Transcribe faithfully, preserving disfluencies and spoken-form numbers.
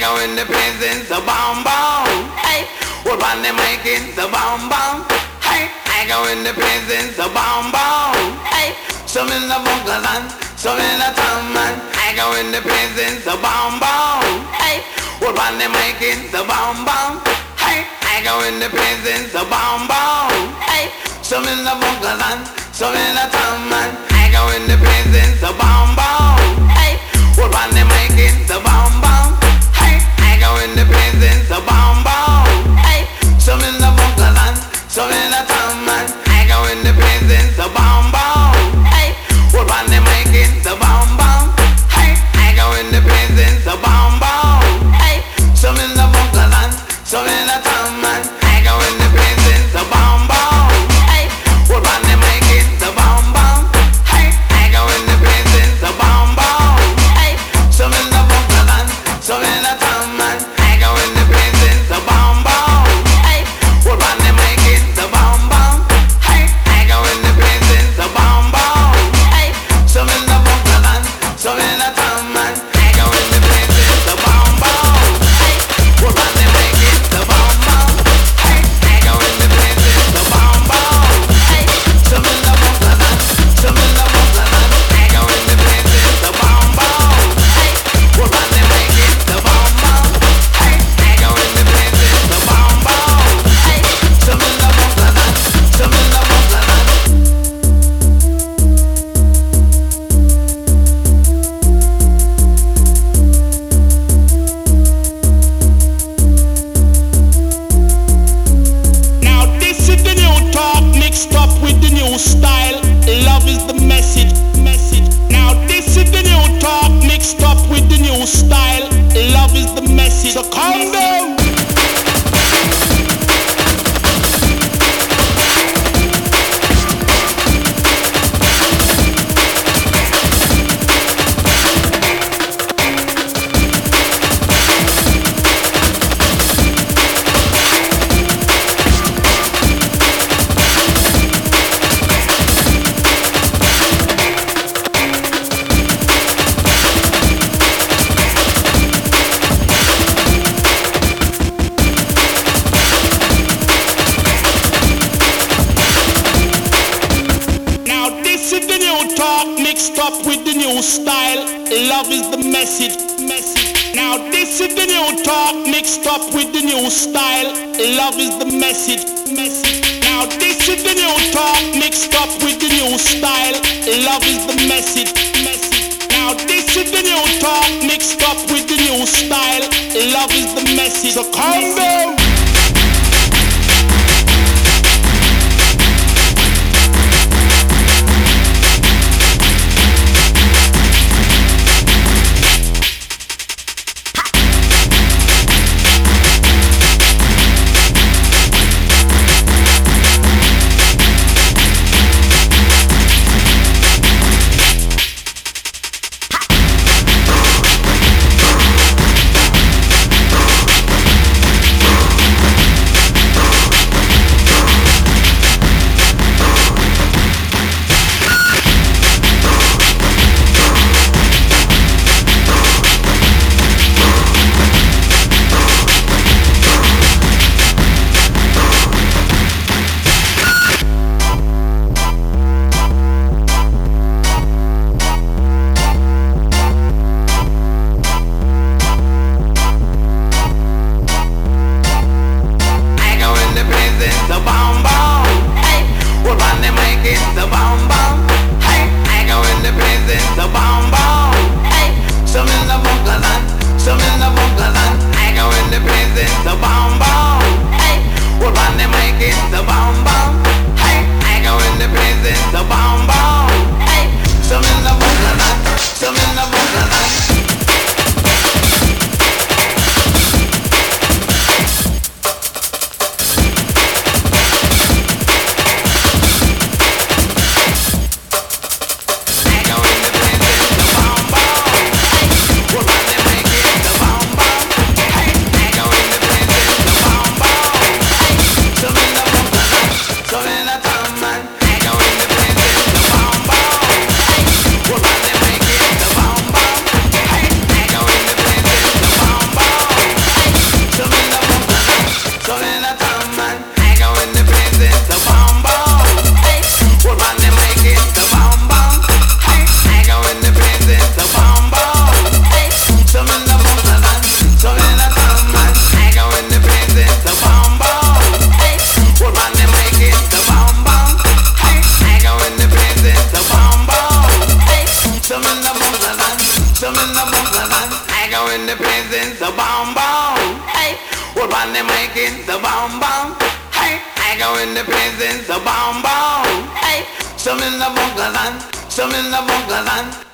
go in the presence of bomb bomb. Hey, what on the mic in the bomb bomb. Hey, I go in the presence of bomb bomb. Hey, some in the bunkerland, some in the town man. I go in the presence of bomb bomb. Hey, what on the mic in the bomb bomb. Hey, I go in the presence of bomb bomb. Hey, some in the bunkerland, some in the town man. I go in the presence of bomb bomb. Hey, what on the mic in the bomb bomb. Hey, I go in the presence of bomb bomb. Hey, some in the bunkerland, some in the town man. I go in the presence of bomb bomb. Hey, what on the mic in the bomb bomb. Hey, I go in the presence of bomb bomb. Hey, some in the bunkerland, some in the town man. I go in the presence of bomb bomb. Hey, what on the mic in the bomb bomb. Hey, I go in the presence of bomb bomb. Hey, some in the bunkerland, some in the town man. I go in the presence of bomb bomb. Hey, what on the mic in the bomb bomb. Hey, I go in the presence of bomb bomb. Hey, some in the bunkerland, some in the town man. I go in the presence of bomb bomb. Hey, what on the mic in the bomb bomb. Hey, I go in the presence of bomb bomb. Hey, some in the bunkerland, some in the bunkerland. I go in the presence of bomb bomb. Hey, what on the mic in the bomb bomb. Hey, I go in the presence of bomb bomb. Hey, some in the bunkerland, some in the bunkerland. Now this is the new talk mixed up with the new style. Love is the message, message. Now this is the new talk mixed up with the new style. Love is the message. So calm down. Now this is the new talk mixed up with the new style. Love is the message, message. Now this is the new talk mixed up with the new style. Love is the message, message. Now this is the new talk mixed up with the new style. Love is the message, message. Now this is the new talk mixed up with the new style. Love is the message. So calm down. bomb bomb. Hey, I go in the prisons, the bomb bomb. Hey, some in the bunkers and some in the bunkers and